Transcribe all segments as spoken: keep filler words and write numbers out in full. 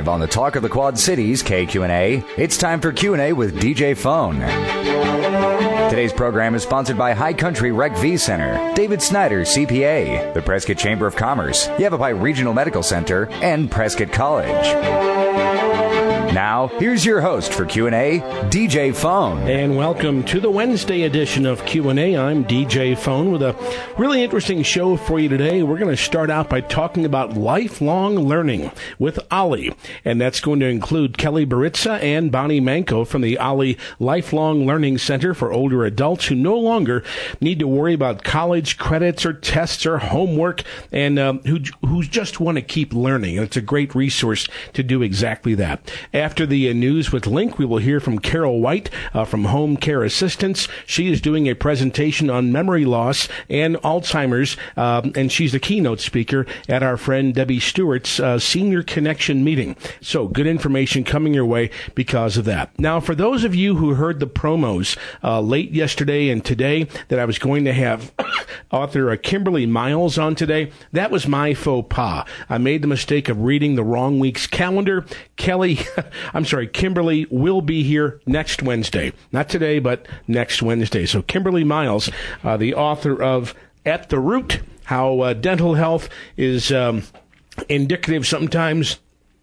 Live on the Talk of the Quad Cities, K Q and A, it's time for Q and A with D J Phone. Today's program is sponsored by High Country Rec V Center, David Snyder, C P A, the Prescott Chamber of Commerce, Yavapai Regional Medical Center, and Prescott College. Now, here's your host for Q and A, D J Phone. And welcome to the Wednesday edition of Q and A. I'm D J Phone with a really interesting show for you today. We're going to start out by talking about lifelong learning with Ollie. And that's going to include Kelly Baritza and Bonnie Manco from the Ollie Lifelong Learning Center for older adults who no longer need to worry about college credits or tests or homework and um, who, who just want to keep learning. And it's a great resource to do exactly that. After the uh, news with Link, we will hear from Carol White uh, from Home Care Assistance. She is doing a presentation on memory loss and Alzheimer's, um, and she's the keynote speaker at our friend Debbie Stewart's uh, Senior Connection meeting. So good information coming your way because of that. Now, for those of you who heard the promos uh, late yesterday and today that I was going to have author uh, Kimberly Miles on today, that was my faux pas. I made the mistake of reading the wrong week's calendar. Kelly... I'm sorry, Kimberly will be here next Wednesday. Not today, but next Wednesday. So Kimberly Miles, uh, the author of At the Root, How uh, Dental Health is um, Indicative Sometimes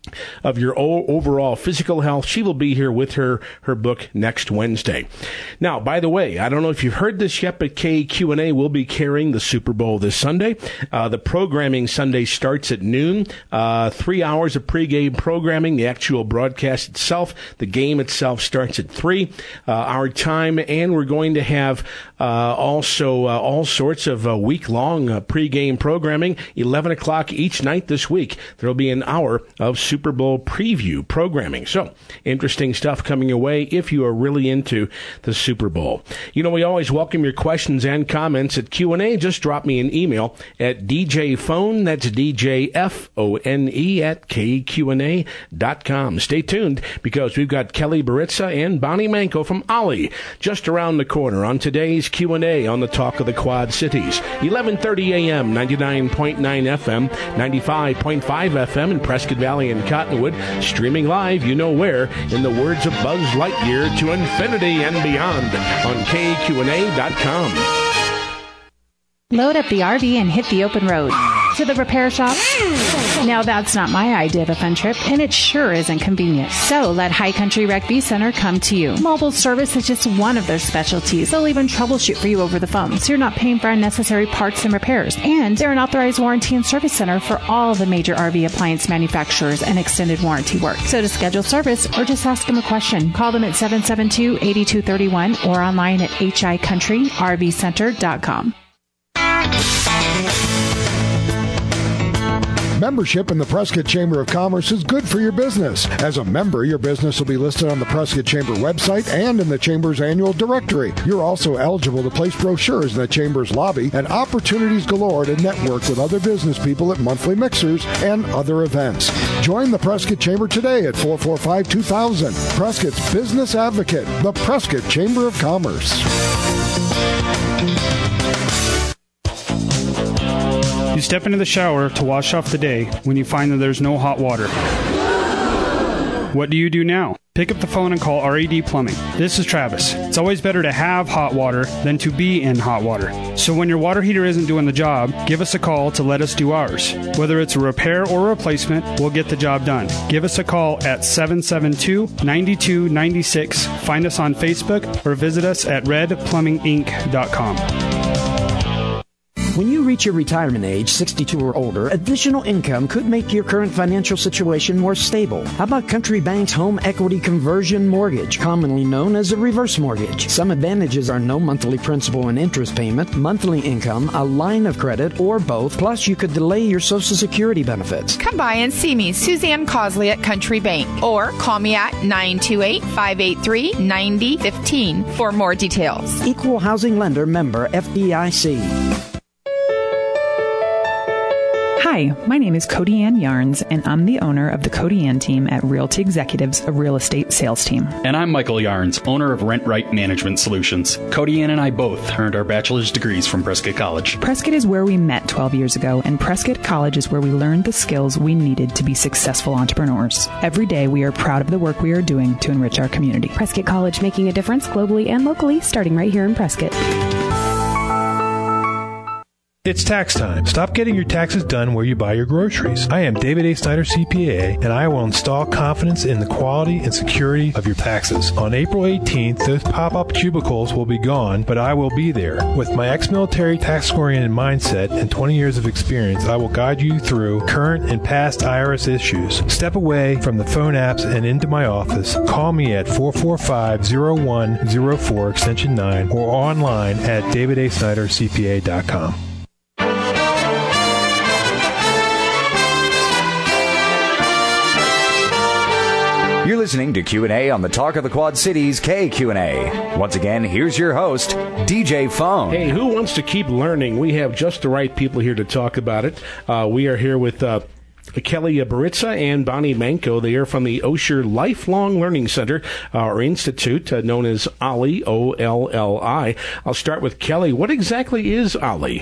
of your overall physical health. She will be here with her, her book next Wednesday. Now, by the way, I don't know if you've heard this yet, but K Q and A will be carrying the Super Bowl this Sunday. Uh, the programming Sunday starts at noon. Uh, three hours of pregame programming. The actual broadcast itself, the game itself starts at three. Uh, our time, and we're going to have uh, also uh, all sorts of uh, week-long uh, pregame programming. eleven o'clock each night this week. There will be an hour of Super Super Bowl preview programming. So, interesting stuff coming your way if you are really into the Super Bowl. You know, we always welcome your questions and comments at Q and A. Just drop me an email at D J Phone, that's D J F O N E, at K Q and A dot com. Stay tuned because we've got Kelly Baritza and Bonnie Manco from Ollie just around the corner on today's Q and A on the Talk of the Quad Cities. eleven thirty a.m., ninety-nine point nine F M, ninety-five point five F M in Prescott Valley and Cottonwood, streaming live, you know where, in the words of Buzz Lightyear, to infinity and beyond on K Q and A dot com. Load up the R V and hit the open road. To the repair shop? Now that's not my idea of a fun trip, and it sure isn't convenient. So let High Country Rec V Center come to you. Mobile service is just one of their specialties. They'll even troubleshoot for you over the phone, so you're not paying for unnecessary parts and repairs. And they're an authorized warranty and service center for all the major R V appliance manufacturers and extended warranty work. So to schedule service or just ask them a question, call them at seven seven two, eight two three one or online at H I country R V center dot com. Membership in the Prescott Chamber of Commerce is good for your business. As a member, your business will be listed on the Prescott Chamber website and in the Chamber's annual directory. You're also eligible to place brochures in the Chamber's lobby and opportunities galore to network with other business people at monthly mixers and other events. Join the Prescott Chamber today at four four five, two thousand. Prescott's Business Advocate, the Prescott Chamber of Commerce. You step into the shower to wash off the day when you find that there's no hot water. What do you do now? Pick up the phone and call R E D Plumbing. This is Travis. It's always better to have hot water than to be in hot water. So when your water heater isn't doing the job, give us a call to let us do ours. Whether it's a repair or a replacement, we'll get the job done. Give us a call at seven seven two, nine two nine six. Find us on Facebook or visit us at red plumbing inc dot com. When you reach your retirement age, sixty-two or older, additional income could make your current financial situation more stable. How about Country Bank's Home Equity Conversion Mortgage, commonly known as a reverse mortgage? Some advantages are no monthly principal and interest payment, monthly income, a line of credit, or both, plus you could delay your Social Security benefits. Come by and see me, Suzanne Cosley at Country Bank, or call me at nine two eight, five eight three, nine zero one five for more details. Equal Housing Lender, member F D I C. Hi, Hi, my name is Cody Ann Yarns, and I'm the owner of the Cody Ann team at Realty Executives, a real estate sales team. And I'm Michael Yarns, owner of Rent Right Management Solutions. Cody Ann and I both earned our bachelor's degrees from Prescott College. Prescott is where we met twelve years ago, and Prescott College is where we learned the skills we needed to be successful entrepreneurs. Every day, we are proud of the work we are doing to enrich our community. Prescott College, making a difference globally and locally, starting right here in Prescott. It's tax time. Stop getting your taxes done where you buy your groceries. I am David A. Snyder, C P A, and I will install confidence in the quality and security of your taxes. On April eighteenth, those pop-up cubicles will be gone, but I will be there. With my ex-military tax-oriented mindset and twenty years of experience, I will guide you through current and past I R S issues. Step away from the phone apps and into my office. Call me at four four five, zero one zero four, extension nine, or online at david a snyder c p a dot com. You're listening to Q and A on the Talk of the Quad Cities K Q and A. Once again, here's your host, D J Phone. Hey, who wants to keep learning? We have just the right people here to talk about it. Uh, we are here with uh, Kelly Baritza and Bonnie Manko. They are from the Osher Lifelong Learning Center, uh, or Institute, uh, known as OLLI, O L L I. I'll start with Kelly. What exactly is OLLI?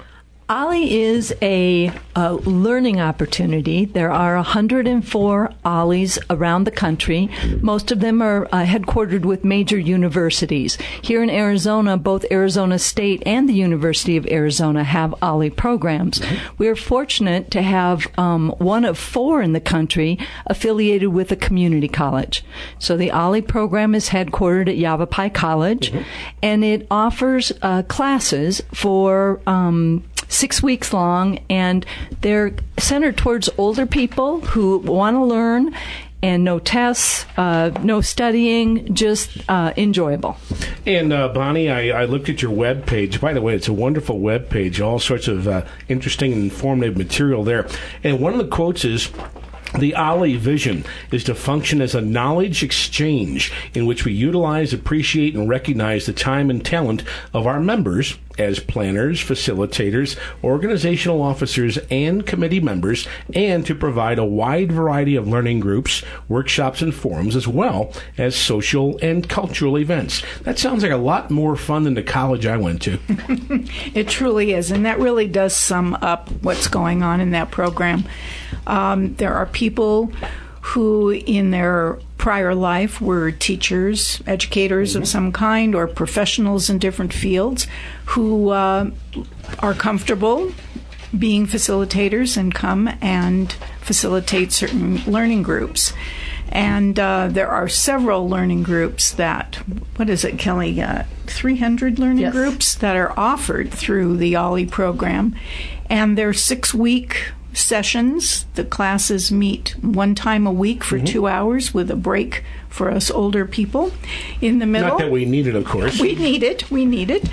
OLLI is a, a learning opportunity. There are one hundred four OLLIs around the country. Most of them are uh, headquartered with major universities. Here in Arizona, both Arizona State and the University of Arizona have OLLI programs. Mm-hmm. We are fortunate to have um, one of four in the country affiliated with a community college. So the OLLI program is headquartered at Yavapai College, mm-hmm. and it offers uh, classes for um, six weeks long, and they're centered towards older people who want to learn, and no tests, uh, no studying, just uh, enjoyable. And uh, Bonnie, I, I looked at your web page. By the way, it's a wonderful web page, all sorts of uh, interesting and informative material there. And one of the quotes is, "The OLLI vision is to function as a knowledge exchange in which we utilize, appreciate, and recognize the time and talent of our members as planners, facilitators, organizational officers, and committee members, and to provide a wide variety of learning groups, workshops, and forums, as well as social and cultural events." That sounds like a lot more fun than the college I went to. It truly is, and that really does sum up what's going on in that program. Um, there are people who in their prior life were teachers, educators mm-hmm. of some kind, or professionals in different fields who uh, are comfortable being facilitators and come and facilitate certain learning groups. And uh, there are several learning groups that, what is it, Kelly, uh, three hundred learning yes. groups that are offered through the OLLI program. And they're six-week sessions. The classes meet one time a week for mm-hmm. two hours with a break for us older people in the middle. Not that we need it, of course. We need it. We need it.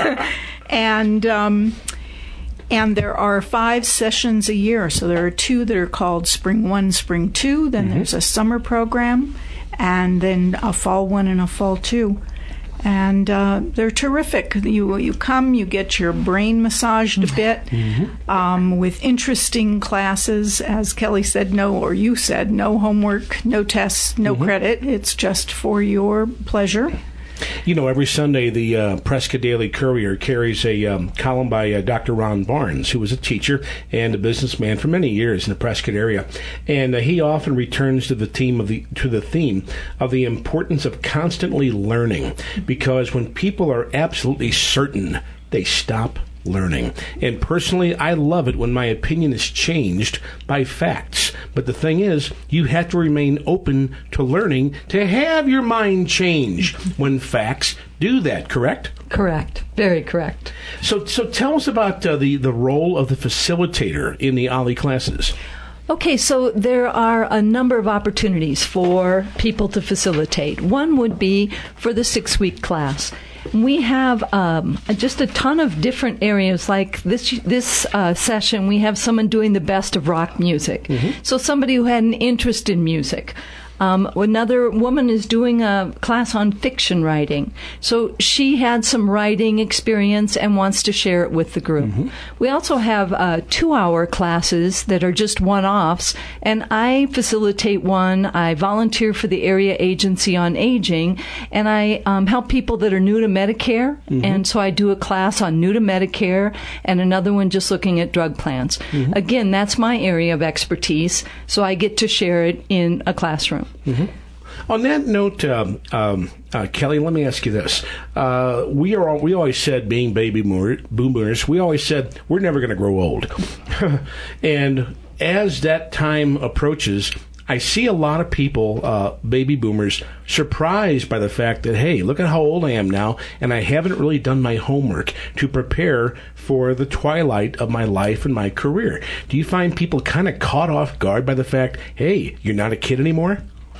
and um, and there are five sessions a year. So there are two that are called Spring One, Spring Two. Then mm-hmm. there's a summer program, and then a fall one and a fall two. And uh, they're terrific. You you come, you get your brain massaged a bit mm-hmm. um, with interesting classes. As Kelly said, no, or you said, no homework, no tests, no mm-hmm. credit. It's just for your pleasure. You know, every Sunday the uh, Prescott Daily Courier carries a um, column by uh, Doctor Ron Barnes, who was a teacher and a businessman for many years in the Prescott area, and uh, he often returns to the theme of the to the theme of the importance of constantly learning, because when people are absolutely certain, they stop learning. And personally, I love it when my opinion is changed by facts. But the thing is, you have to remain open to learning to have your mind change when facts do that, correct? Correct. Very correct. So so tell us about uh, the, the role of the facilitator in the OLLI classes. Okay, so there are a number of opportunities for people to facilitate. One would be for the six-week class. We have um, just a ton of different areas. Like this this uh, session, we have someone doing the best of rock music. Mm-hmm. So somebody who had an interest in music. Um, another woman is doing a class on fiction writing. So she had some writing experience and wants to share it with the group. Mm-hmm. We also have uh, two-hour classes that are just one-offs, and I facilitate one. I volunteer for the Area Agency on Aging, and I um, help people that are new to Medicare, mm-hmm. and so I do a class on new to Medicare and another one just looking at drug plans. Mm-hmm. Again, that's my area of expertise, so I get to share it in a classroom. Mm-hmm. On that note, um, um, uh, Kelly, let me ask you this. Uh, we are all, we always said, being baby boomers, we always said we're never going to grow old. And as that time approaches, I see a lot of people, uh, baby boomers, surprised by the fact that, hey, look at how old I am now, and I haven't really done my homework to prepare for the twilight of my life and my career. Do you find people kind of caught off guard by the fact, hey, you're not a kid anymore?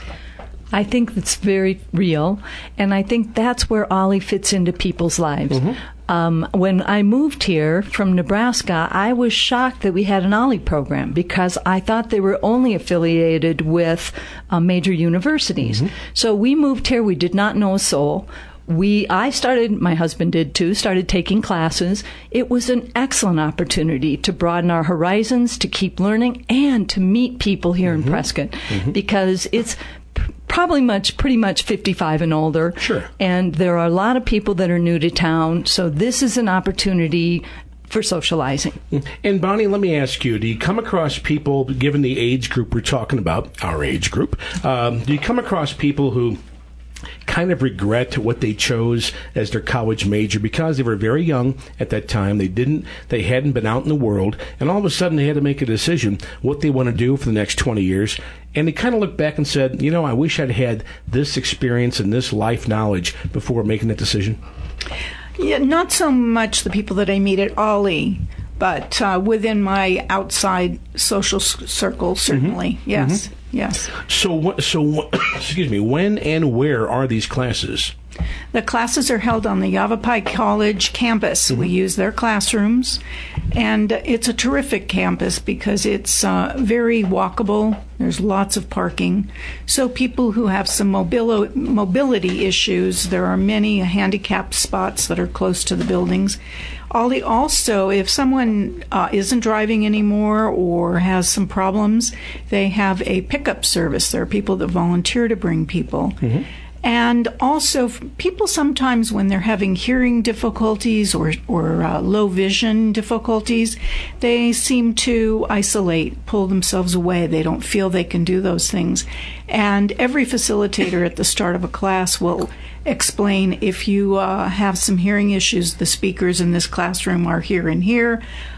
I think that's very real, and I think that's where Ollie fits into people's lives. Mm-hmm. Um, when I moved here from Nebraska, I was shocked that we had an Ollie program because I thought they were only affiliated with uh, major universities. Mm-hmm. So we moved here. We did not know a soul. We, I started, my husband did too, started taking classes. It was an excellent opportunity to broaden our horizons, to keep learning, and to meet people here mm-hmm. in Prescott, mm-hmm. because it's probably much, pretty much fifty-five and older. Sure. And there are a lot of people that are new to town, so this is an opportunity for socializing. And Bonnie, let me ask you, do you come across people, given the age group we're talking about, our age group, um, do you come across people who kind of regret what they chose as their college major because they were very young at that time? They didn't, they hadn't been out in the world, and all of a sudden they had to make a decision what they want to do for the next twenty years. And they kind of looked back and said, you know, I wish I'd had this experience and this life knowledge before making that decision. Yeah, not so much the people that I meet at Ollie, but uh, within my outside social c- circle, certainly. Mm-hmm. Yes, mm-hmm. yes. So, so excuse me, when and where are these classes? The classes are held on the Yavapai College campus. Mm-hmm. We use their classrooms, and it's a terrific campus because it's uh, very walkable. There's lots of parking. So people who have some mobili- mobility issues, there are many handicapped spots that are close to the buildings. Also, if someone uh, isn't driving anymore or has some problems, they have a pickup service. There are people that volunteer to bring people. Mm-hmm. And also, people sometimes, when they're having hearing difficulties or, or uh, low vision difficulties, they seem to isolate, pull themselves away. They don't feel they can do those things. And every facilitator at the start of a class will explain, if you uh, have some hearing issues, the speakers in this classroom are here and here.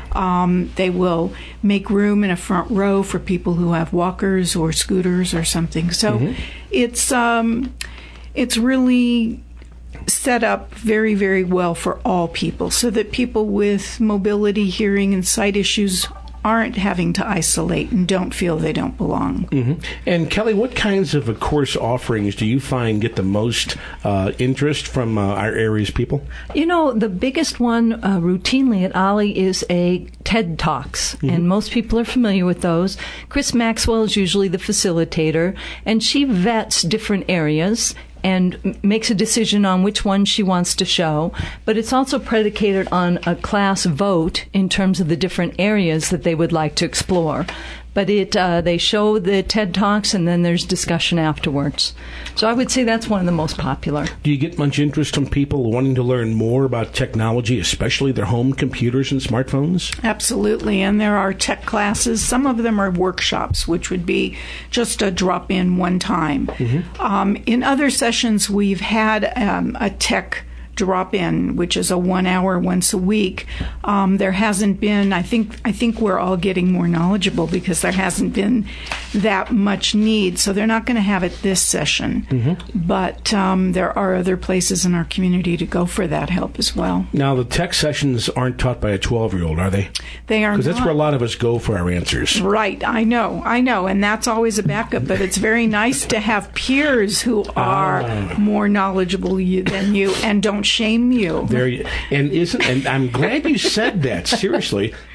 Um, they will make room in a front row for people who have walkers or scooters or something. So mm-hmm. it's... Um, It's really set up very, very well for all people so that people with mobility, hearing, and sight issues aren't having to isolate and don't feel they don't belong. Mm-hmm. And Kelly, what kinds of uh, course offerings do you find get the most uh, interest from uh, our area's people? You know, the biggest one uh, routinely at Ollie is a TED Talks, mm-hmm. and most people are familiar with those. Chris Maxwell is usually the facilitator, and she vets different areas and makes a decision on which one she wants to show. But it's also predicated on a class vote in terms of the different areas that they would like to explore. But it uh, they show the TED Talks, and then there's discussion afterwards. So I would say that's one of the most popular. Do you get much interest from people wanting to learn more about technology, especially their home computers and smartphones? Absolutely, and there are tech classes. Some of them are workshops, which would be just a drop-in one time. Mm-hmm. Um, in other sessions, we've had um, a tech drop-in, which is a one hour once a week. Um, there hasn't been, I think I think we're all getting more knowledgeable because there hasn't been that much need, so they're not going to have it this session. Mm-hmm. But um, there are other places in our community to go for that help as well. Now, the tech sessions aren't taught by a twelve-year-old, are they? They are not. Because that's where a lot of us go for our answers. Right, I know, I know, and that's always a backup, but it's very nice to have peers who are ah. more knowledgeable you, than you and don't shame you. There, you, and isn't and I'm glad you said that. Seriously,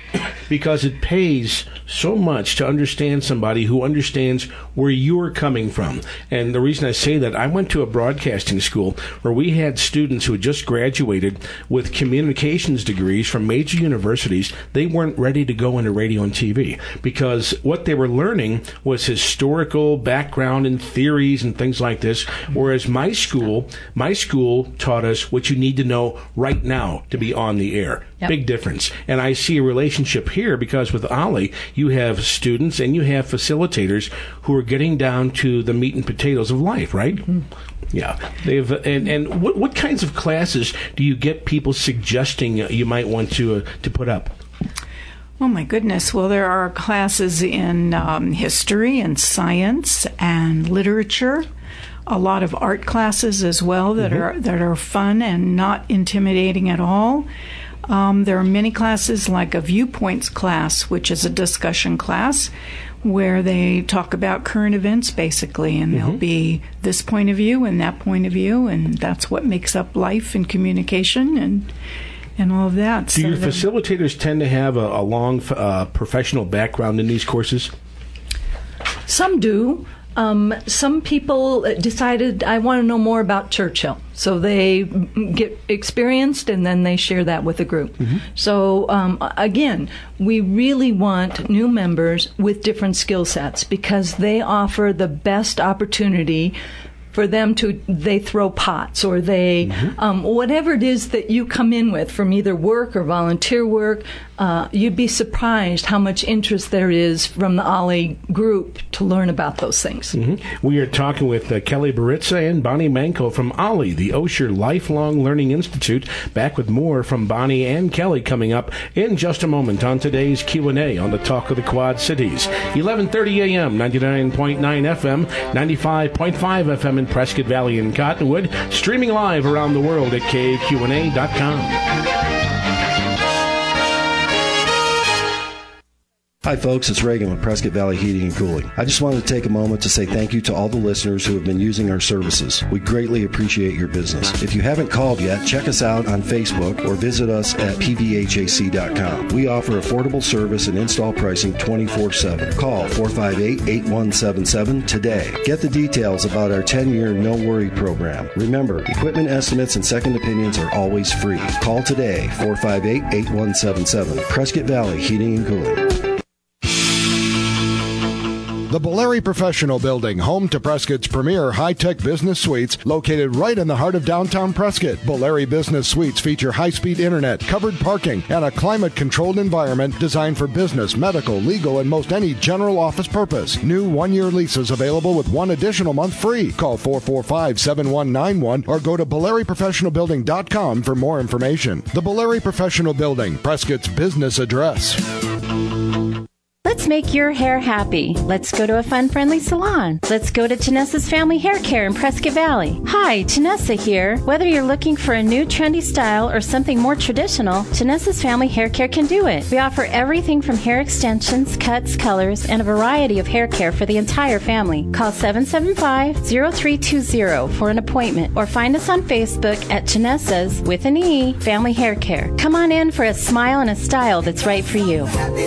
because it pays so much to understand somebody who understands where you're coming from. And the reason I say that, I went to a broadcasting school where we had students who had just graduated with communications degrees from major universities. They weren't ready to go into radio and T V because what they were learning was historical background and theories and things like this, whereas my school, my school taught us what you need to know right now to be on the air. Yep. Big difference. And I see a relationship here because with Ollie, you have students and you have facilitators who are getting down to the meat and potatoes of life, right? Mm-hmm. Yeah. They've and, and what what kinds of classes do you get people suggesting you might want to uh, to put up? Oh, my goodness. Well, there are classes in um, history and science and literature. A lot of art classes as well that mm-hmm. are that are fun and not intimidating at all. Um, there are many classes like a viewpoints class, which is a discussion class where they talk about current events basically, and mm-hmm. there'll be this point of view and that point of view, and that's what makes up life and communication and and all of that. Do so your facilitators tend to have a, a long uh, professional background in these courses? Some do. Um, some people decided, I want to know more about Churchill. So they get experienced and then they share that with the group. Mm-hmm. So um, again, we really want new members with different skill sets because they offer the best opportunity for them to, they throw pots or they, mm-hmm. um, whatever it is that you come in with from either work or volunteer work, uh, you'd be surprised how much interest there is from the Ollie group to learn about those things. Mm-hmm. We are talking with uh, Kelly Baritza and Bonnie Manco from Ollie, the Osher Lifelong Learning Institute. Back with more from Bonnie and Kelly coming up in just a moment on today's Q and A on the Talk of the Quad Cities. eleven thirty a.m., ninety-nine point nine F M, ninety-five point five F M in Prescott Valley and Cottonwood, streaming live around the world at K Q N A dot com. Hi folks, it's Reagan with Prescott Valley Heating and Cooling. I just wanted to take a moment to say thank you to all the listeners who have been using our services. We greatly appreciate your business. If you haven't called yet, check us out on Facebook or visit us at P V H A C dot com. We offer affordable service and install pricing twenty-four seven. Call four five eight, eight one seven seven today. Get the details about our ten-year No Worry program. Remember, equipment estimates and second opinions are always free. Call today, four five eight, eight one seven seven. Prescott Valley Heating and Cooling. The Boleri Professional Building, home to Prescott's premier high-tech business suites, located right in the heart of downtown Prescott. Boleri Business Suites feature high-speed internet, covered parking, and a climate-controlled environment designed for business, medical, legal, and most any general office purpose. New one-year leases available with one additional month free. Call four four five, seven one nine one or go to Boleri Professional Building dot com for more information. The Boleri Professional Building, Prescott's business address. Let's make your hair happy. Let's go to a fun-friendly salon. Let's go to Tanessa's Family Hair Care in Prescott Valley. Hi, Tanessa here. Whether you're looking for a new trendy style or something more traditional, Tanessa's Family Hair Care can do it. We offer everything from hair extensions, cuts, colors, and a variety of hair care for the entire family. Call seven seven five, zero three two zero for an appointment or find us on Facebook at Tanessa's, with an E, Family Hair Care. Come on in for a smile and a style that's right for you.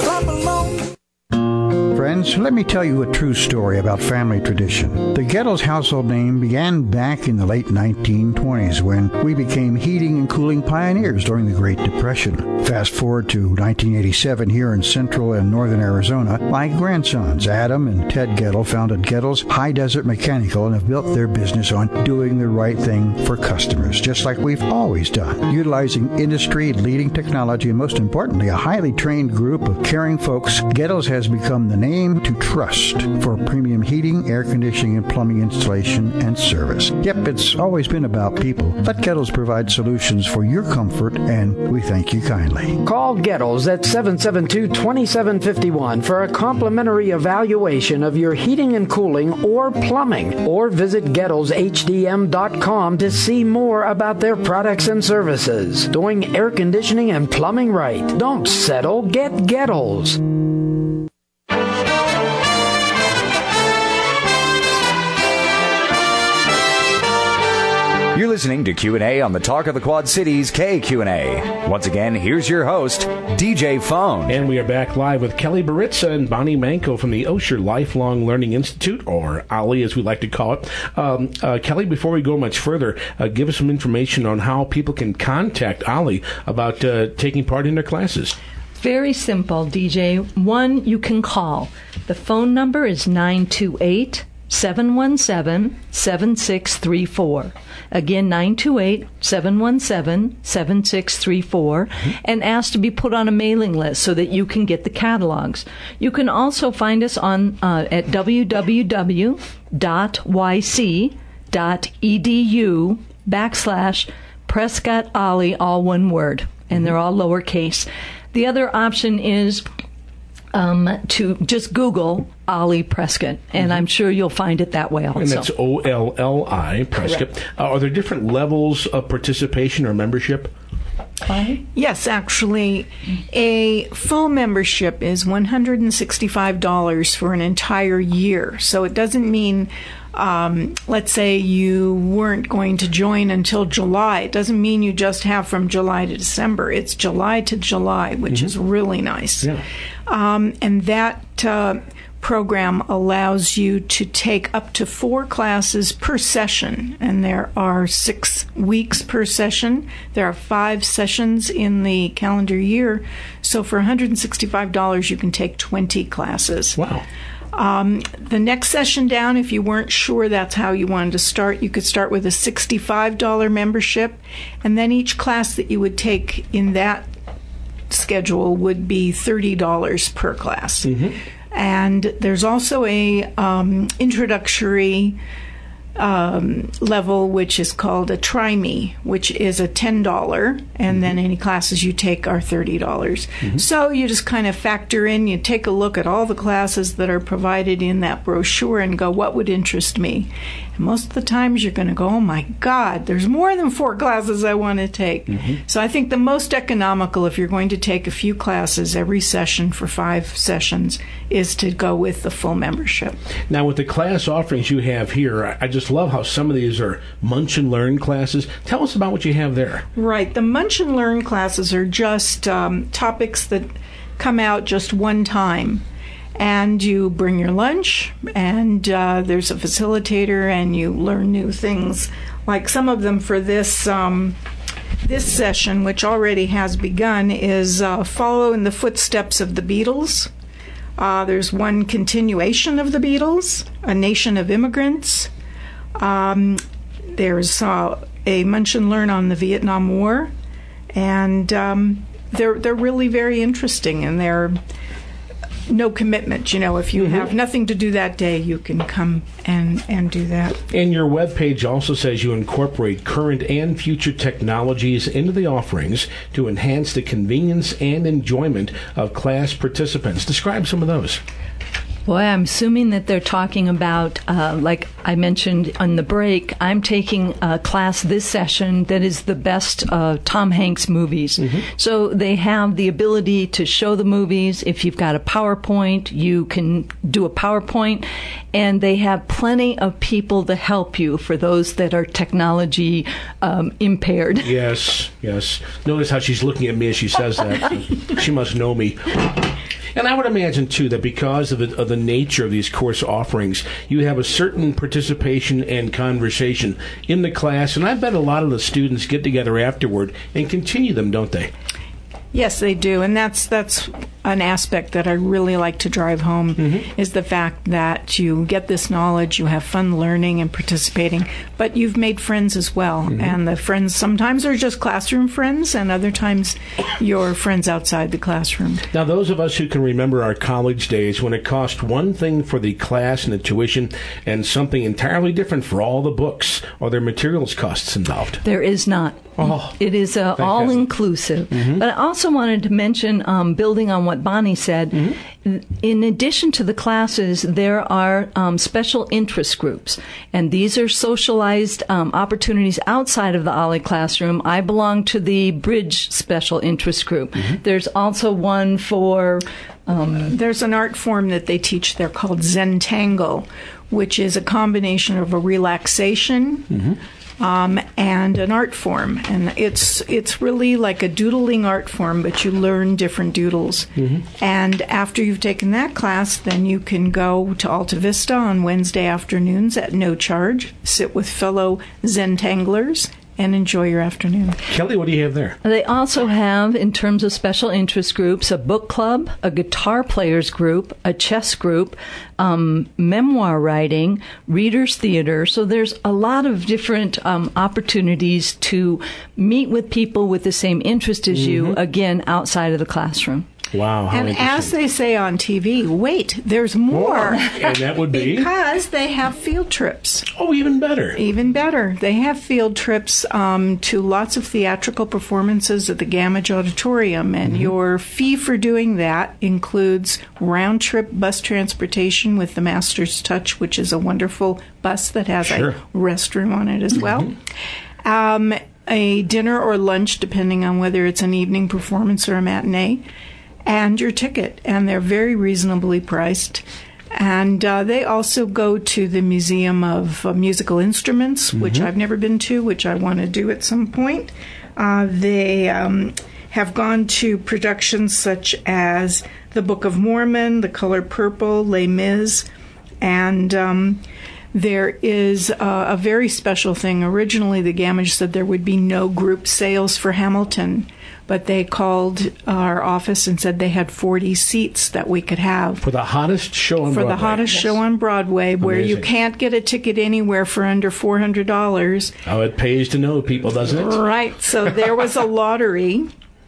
Friends, let me tell you a true story about family tradition. The Gettles household name began back in the late nineteen twenties when we became heating and cooling pioneers during the Great Depression. Fast forward to nineteen eighty-seven here in central and northern Arizona, my grandsons Adam and Ted Gettle founded Gettles High Desert Mechanical and have built their business on doing the right thing for customers, just like we've always done. Utilizing industry-leading technology and, most importantly, a highly trained group of caring folks, Gettles has become the name to trust for premium heating, air conditioning, and plumbing installation and service. Yep, it's always been about people. Let Gettles provide solutions for your comfort, and we thank you kindly. Call Gettles at seven seven two, two seven five one for a complimentary evaluation of your heating and cooling or plumbing, or visit Gettles H D M dot com to see more about their products and services. Doing air conditioning and plumbing right. Don't settle. Get Gettles. You're listening to Q and A on the Talk of the Quad Cities K Q and A. Once again, here's your host, D J Phone. And we are back live with Kelly Baritza and Bonnie Manco from the Osher Lifelong Learning Institute, or OLLI as we like to call it. Um, uh, Kelly, before we go much further, uh, give us some information on how people can contact OLLI about uh, taking part in their classes. Very simple, D J. One, you can call. The phone number is nine two eight, seven one seven, seven six three four. Again, nine two eight, seven one seven, seven six three four, and ask to be put on a mailing list so that you can get the catalogs. You can also find us on uh, at w w w dot y c dot e d u backslash Prescott Ollie, all one word, and they're all lowercase. The other option is um, to just Google Ollie Prescott, and mm-hmm. I'm sure you'll find it that way also. And that's O L L I, Prescott. Uh, are there different levels of participation or membership? Yes, actually, a full membership is one hundred sixty-five dollars for an entire year. So it doesn't mean, um, let's say you weren't going to join until July. It doesn't mean you just have from July to December. It's July to July, which mm-hmm. is really nice. Yeah. Um, and that uh, program allows you to take up to four classes per session, and there are six weeks per session. There are five sessions in the calendar year, so for one hundred sixty-five dollars you can take twenty classes. Wow. Um, the next session down, if you weren't sure that's how you wanted to start, you could start with a sixty-five dollars membership, and then each class that you would take in that schedule would be thirty dollars per class. Mm-hmm. And there's also a um, introductory um, level, which is called a Try Me, which is a ten dollars, and mm-hmm. then any classes you take are thirty dollars. Mm-hmm. So you just kind of factor in, you take a look at all the classes that are provided in that brochure and go, what would interest me? And most of the times you're going to go, oh my God, there's more than four classes I want to take. Mm-hmm. So I think the most economical, if you're going to take a few classes every session for five sessions, is to go with the full membership. Now, with the class offerings you have here, I just love how some of these are Munch and Learn classes. Tell us about what you have there. Right. The Munch and Learn classes are just um, topics that come out just one time. And you bring your lunch, and uh, there's a facilitator, and you learn new things. Like some of them for this um, this session, which already has begun, is uh, follow in the footsteps of the Beatles. Uh, there's one continuation of the Beatles, A Nation of Immigrants. Um, there's uh, a Munch and Learn on the Vietnam War, and um, they're they're really very interesting, and they're no commitment. You know, if you mm-hmm. have nothing to do that day, you can come and, and do that. And your webpage also says you incorporate current and future technologies into the offerings to enhance the convenience and enjoyment of class participants. Describe some of those. Boy, I'm assuming that they're talking about, uh, like I mentioned on the break, I'm taking a class this session that is the best uh, Tom Hanks movies. Mm-hmm. So they have the ability to show the movies. If you've got a PowerPoint, you can do a PowerPoint. And they have plenty of people to help you for those that are technology um, impaired. Yes, yes. Notice how she's looking at me as she says that. She must know me. And I would imagine, too, that because of the, of the nature of these course offerings, you have a certain participation and conversation in the class, and I bet a lot of the students get together afterward and continue them, don't they? Yes, they do, and that's that's an aspect that I really like to drive home, mm-hmm. is the fact that you get this knowledge, you have fun learning and participating, but you've made friends as well, mm-hmm. and the friends sometimes are just classroom friends, and other times you're friends outside the classroom. Now, those of us who can remember our college days when it cost one thing for the class and the tuition and something entirely different for all the books, are there materials costs involved? There is not. Oh, it is uh, all-inclusive. Mm-hmm. But I also wanted to mention, um, building on what Bonnie said, mm-hmm. in addition to the classes, there are um, special interest groups. And these are socialized um, opportunities outside of the OLLI classroom. I belong to the Bridge Special Interest Group. Mm-hmm. There's also one for... Um, There's an art form that they teach there called Zentangle, which is a combination of a relaxation... Mm-hmm. um, and an art form. And it's it's really like a doodling art form, but you learn different doodles. Mm-hmm. And after you've taken that class, then you can go to Alta Vista on Wednesday afternoons at no charge, sit with fellow Zentanglers, and enjoy your afternoon. Kelly, what do you have there? They also have, in terms of special interest groups, a book club, a guitar players group, a chess group, um, memoir writing, readers theater. So there's a lot of different um, opportunities to meet with people with the same interest as mm-hmm. you, again, outside of the classroom. Wow. How and as they say on T V, wait, there's more. And that would be? Because they have field trips. Oh, even better. Even better. They have field trips um, to lots of theatrical performances at the Gamage Auditorium, and mm-hmm. your fee for doing that includes round-trip bus transportation with the Master's Touch, which is a wonderful bus that has sure. a restroom on it as well. Mm-hmm. Um, a dinner or lunch, depending on whether it's an evening performance or a matinee, and your ticket, and they're very reasonably priced. And uh, they also go to the Museum of uh, Musical Instruments, mm-hmm. which I've never been to, which I want to do at some point. Uh, they um, have gone to productions such as The Book of Mormon, The Color Purple, Les Mis, and um, there is uh, a very special thing. Originally, the Gamage said there would be no group sales for Hamilton, but they called our office and said they had forty seats that we could have. For the hottest show on for Broadway. For the hottest yes. show on Broadway, where Amazing. you can't get a ticket anywhere for under four hundred dollars. Oh, it pays to know people, doesn't it? Right. So there was a lottery,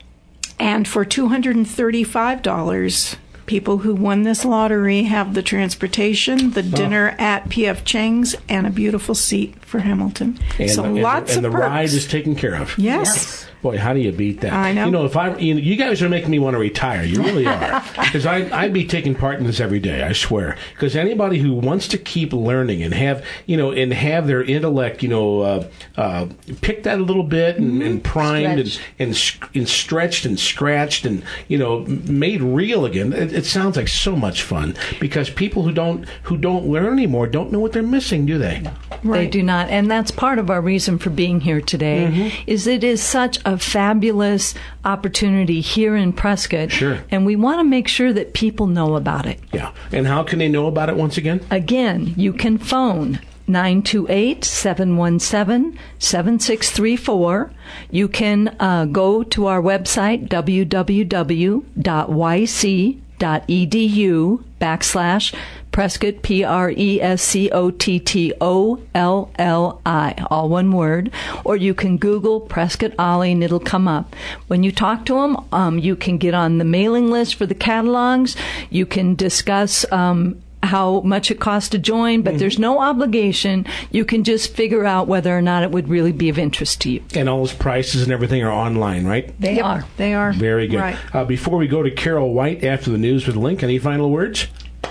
and for two hundred thirty-five dollars, people who won this lottery have the transportation, the oh. dinner at P F Chang's, and a beautiful seat for Hamilton. And so the, lots and the, of and the perks. ride is taken care of. Yes. yes. Boy, how do you beat that? I know. You know, if I, you, know, you guys are making me want to retire. You really are. Because I'd be taking part in this every day, I swear. Because anybody who wants to keep learning and have, you know, and have their intellect, you know, uh, uh, picked at a little bit and, mm-hmm. and primed and, and and stretched and scratched and, you know, made real again, it, it sounds like so much fun. Because people who don't who don't learn anymore don't know what they're missing, do they? Right. They do not. And that's part of our reason for being here today, mm-hmm. is it is such a fabulous opportunity here in Prescott. Sure. And we want to make sure that people know about it. Yeah. And how can they know about it once again? Again, you can phone nine two eight, seven one seven, seven six three four. You can uh, go to our website, w w w dot y c dot e d u backslash Prescott, P R E S C O T T O L L I, all one word. Or you can Google Prescott Ollie and it'll come up. When you talk to them, um, you can get on the mailing list for the catalogs. You can discuss um, how much it costs to join, but mm-hmm. there's no obligation. You can just figure out whether or not it would really be of interest to you. And all those prices and everything are online, right? They yep, are. They are. Very good. Right. Uh, before we go to Carol White after the news with Link, any final words?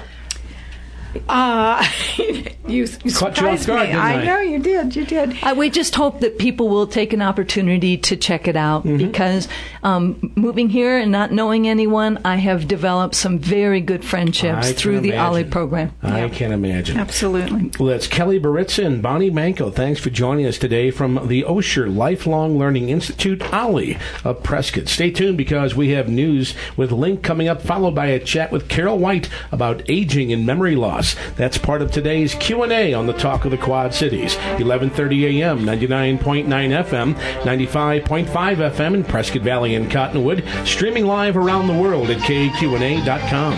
Uh, you, you Caught you off guard, me. didn't I? I know you did. You did. Uh, we just hope that people will take an opportunity to check it out mm-hmm. because um, moving here and not knowing anyone, I have developed some very good friendships I through the imagine. Ollie program. I yeah. can imagine. Absolutely. Well, that's Kelly Baritza and Bonnie Manco. Thanks for joining us today from the Osher Lifelong Learning Institute, Ollie of Prescott. Stay tuned because we have news with Link coming up, followed by a chat with Carol White about aging and memory loss. That's part of today's Q and A on the Talk of the Quad Cities. eleven thirty a.m., ninety-nine point nine F M, ninety-five point five F M in Prescott Valley and Cottonwood. Streaming live around the world at K Q N A dot com.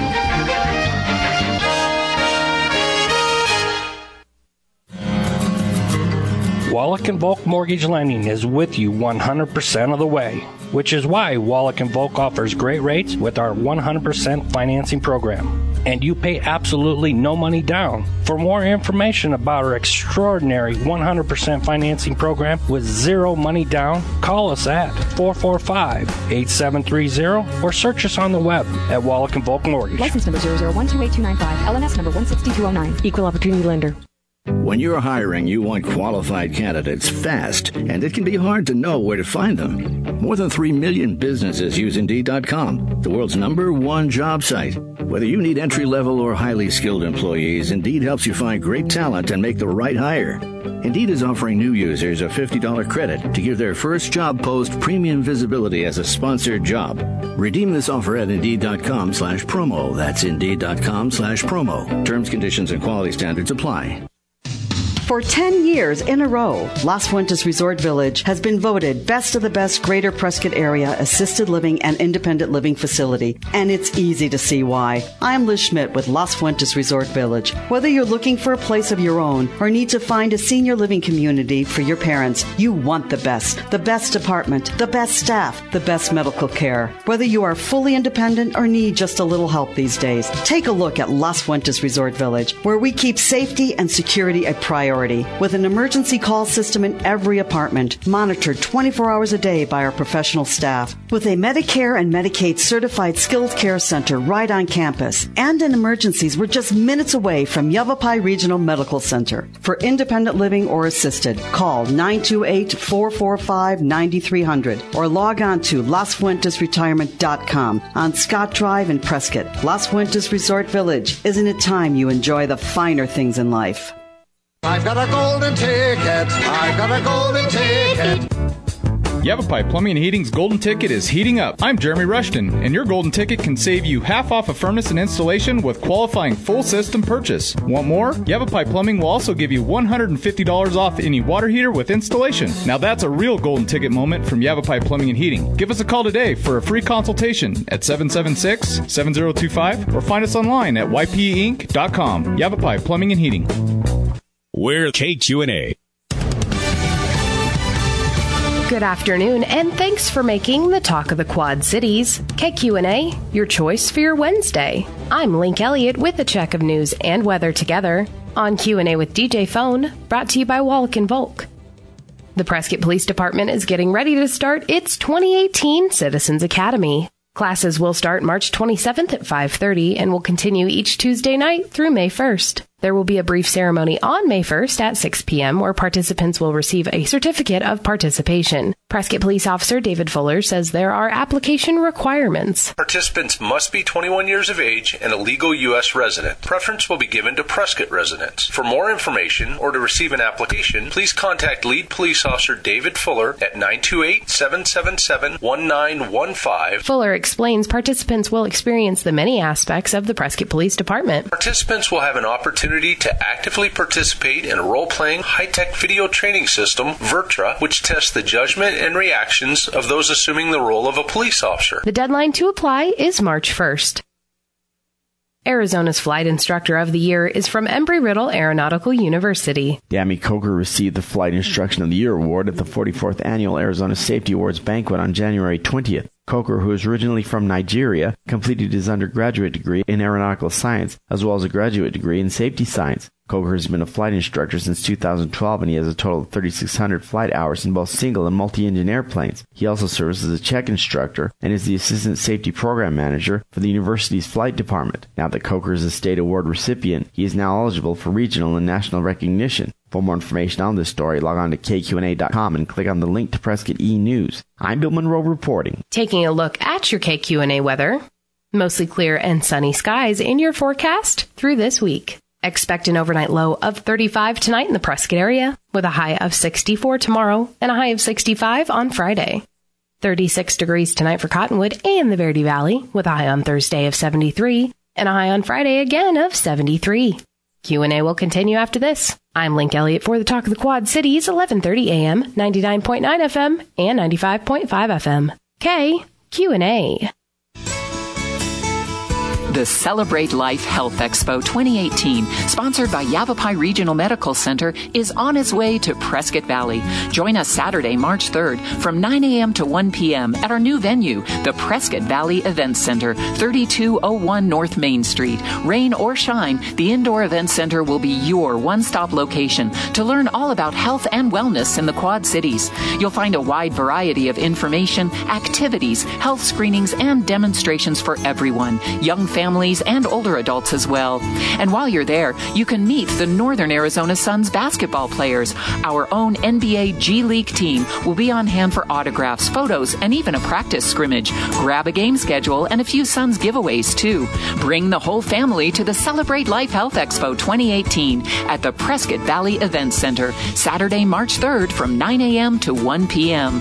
Wallach and Volk Mortgage Lending is with you one hundred percent of the way, which is why Wallach and Volk offers great rates with our one hundred percent financing program. And you pay absolutely no money down. For more information about our extraordinary one hundred percent financing program with zero money down, call us at four four five, eight seven three zero or search us on the web at Wallach and Volk Mortgage. License number zero zero one two eight two nine five, L N S number one six two zero nine, Equal Opportunity Lender. When you're hiring, you want qualified candidates fast, and it can be hard to know where to find them. More than three million businesses use Indeed dot com, the world's number one job site. Whether you need entry-level or highly skilled employees, Indeed helps you find great talent and make the right hire. Indeed is offering new users a fifty dollars credit to give their first job post premium visibility as a sponsored job. Redeem this offer at Indeed dot com slash promo. That's Indeed dot com slash promo. Terms, conditions, and quality standards apply. For ten years in a row, Las Fuentes Resort Village has been voted Best of the Best Greater Prescott Area Assisted Living and Independent Living Facility, and it's easy to see why. I'm Liz Schmidt with Las Fuentes Resort Village. Whether you're looking for a place of your own or need to find a senior living community for your parents, you want the best. The best department, the best staff, the best medical care. Whether you are fully independent or need just a little help these days, take a look at Las Fuentes Resort Village, where we keep safety and security a priority. With an emergency call system in every apartment, monitored twenty-four hours a day by our professional staff, with a Medicare and Medicaid certified skilled care center right on campus, and in emergencies, we're just minutes away from Yavapai Regional Medical Center. For independent living or assisted, call nine two eight, four four five, nine three zero zero or log on to las fuentes retirement dot com on Scott Drive in Prescott. Las Fuentes Resort Village. Isn't it time you enjoy the finer things in life? I've got a golden ticket. I've got a golden ticket. Yavapai Plumbing and Heating's Golden Ticket is heating up. I'm Jeremy Rushton, and your Golden Ticket can save you half off a furnace and installation with qualifying full system purchase. Want more? Yavapai Plumbing will also give you one hundred fifty dollars off any water heater with installation. Now that's a real Golden Ticket moment from Yavapai Plumbing and Heating. Give us a call today for a free consultation at seven seven six, seven zero two five or find us online at y p e inc dot com. Yavapai Plumbing and Heating. We're K Q and A. Good afternoon, and thanks for making the Talk of the Quad Cities, K Q and A, your choice for your Wednesday. I'm Link Elliott with a check of news and weather together on Q and A with D J Phone, brought to you by Wallach and Volk. The Prescott Police Department is getting ready to start its twenty eighteen Citizens Academy. Classes will start March twenty-seventh at five thirty and will continue each Tuesday night through May first. There will be a brief ceremony on May first at six p.m. where participants will receive a certificate of participation. Prescott Police Officer David Fuller says there are application requirements. Participants must be twenty-one years of age and a legal U S resident. Preference will be given to Prescott residents. For more information or to receive an application, please contact Lead Police Officer David Fuller at nine two eight, seven seven seven, one nine one five. Fuller explains participants will experience the many aspects of the Prescott Police Department. Participants will have an opportunity to actively participate in a role-playing high-tech video training system, VirTra, which tests the judgment and reactions of those assuming the role of a police officer. The deadline to apply is March first. Arizona's Flight Instructor of the Year is from Embry-Riddle Aeronautical University. Dami Coker received the Flight Instruction of the Year award at the forty-fourth Annual Arizona Safety Awards banquet on January twentieth. Coker, who is originally from Nigeria, completed his undergraduate degree in aeronautical science as well as a graduate degree in safety science. Coker has been a flight instructor since two thousand twelve, and he has a total of thirty-six hundred flight hours in both single and multi-engine airplanes. He also serves as a check instructor and is the Assistant Safety Program Manager for the university's flight department. Now that Coker is a state award recipient, he is now eligible for regional and national recognition. For more information on this story, log on to K Q and A dot com and click on the link to Prescott E-News. I'm Bill Monroe reporting. Taking a look at your K Q and A weather. Mostly clear and sunny skies in your forecast through this week. Expect an overnight low of thirty-five tonight in the Prescott area, with a high of sixty-four tomorrow and a high of sixty-five on Friday. thirty-six degrees tonight for Cottonwood and the Verde Valley, with a high on Thursday of seventy-three and a high on Friday again of seventy-three. Q and A will continue after this. I'm Link Elliott for the Talk of the Quad Cities, eleven thirty a.m., ninety-nine point nine F M, and ninety-five point five F M. K Q and A. The Celebrate Life Health Expo twenty eighteen, sponsored by Yavapai Regional Medical Center, is on its way to Prescott Valley. Join us Saturday, March third, from nine a.m. to one p.m. at our new venue, the Prescott Valley Events Center, thirty-two oh one North Main Street. Rain or shine, the Indoor Event Center will be your one-stop location to learn all about health and wellness in the Quad Cities. You'll find a wide variety of information, activities, health screenings, and demonstrations for everyone. Young families families, and older adults as well. And while you're there, you can meet the Northern Arizona Suns basketball players. Our own N B A G League team will be on hand for autographs, photos, and even a practice scrimmage. Grab a game schedule and a few Suns giveaways, too. Bring the whole family to the Celebrate Life Health Expo twenty eighteen at the Prescott Valley Events Center, Saturday, March third from nine a.m. to one p.m.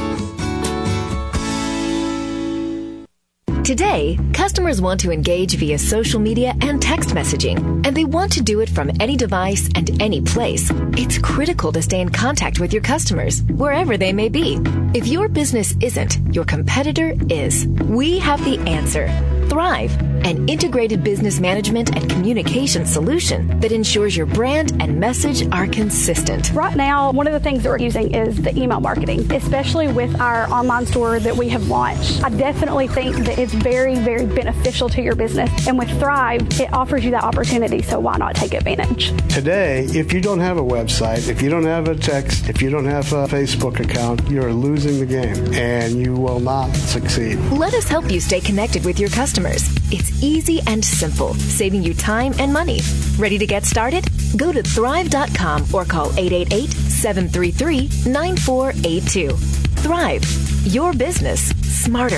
Today, customers want to engage via social media and text messaging, and they want to do it from any device and any place. It's critical to stay in contact with your customers, wherever they may be. If your business isn't, your competitor is. We have the answer. Thrive, an integrated business management and communication solution that ensures your brand and message are consistent. Right now, one of the things that we're using is the email marketing, especially with our online store that we have launched. I definitely think that it's very, very beneficial to your business. And with Thrive, it offers you that opportunity, so why not take advantage? Today, if you don't have a website, if you don't have a text, if you don't have a Facebook account, you're losing the game, and you will not succeed. Let us help you stay connected with your customers. It's easy and simple, saving you time and money. Ready to get started? Go to thrive dot com or call eight eight eight, seven three three, nine four eight two. Thrive, your business smarter.